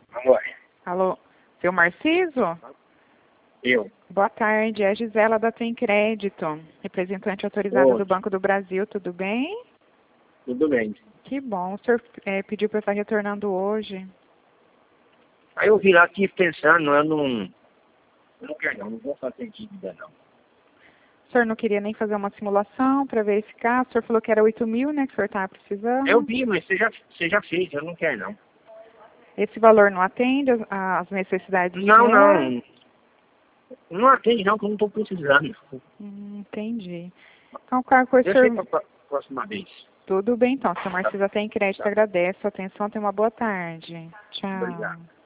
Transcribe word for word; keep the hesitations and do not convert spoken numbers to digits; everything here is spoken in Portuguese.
Amor, Alô, seu Marciso? eu. Boa tarde, é a Gisela da Tem Crédito, representante autorizada Oi, do Banco do Brasil, tudo bem? tudo bem. Que bom, o senhor é, pediu para eu estar retornando hoje. Aí eu vi lá aqui pensando, eu não, eu não quero não, não vou fazer dívida não. O senhor não queria nem fazer uma simulação para verificar? O senhor falou que era oito mil, né, que o senhor estava precisando. Eu vi, mas você já, você já fez, eu não quero não. Esse valor não atende às, às necessidades do Não, senhor? não, não atende não, que eu não estou precisando. Hum, entendi. Então, qualquer coisa, o Deixa aí senhor... para a próxima vez. Tudo bem, então. Seu Tá, Marciso Tem Crédito tá, agradece a atenção. Tenha uma boa tarde. Tchau. obrigado.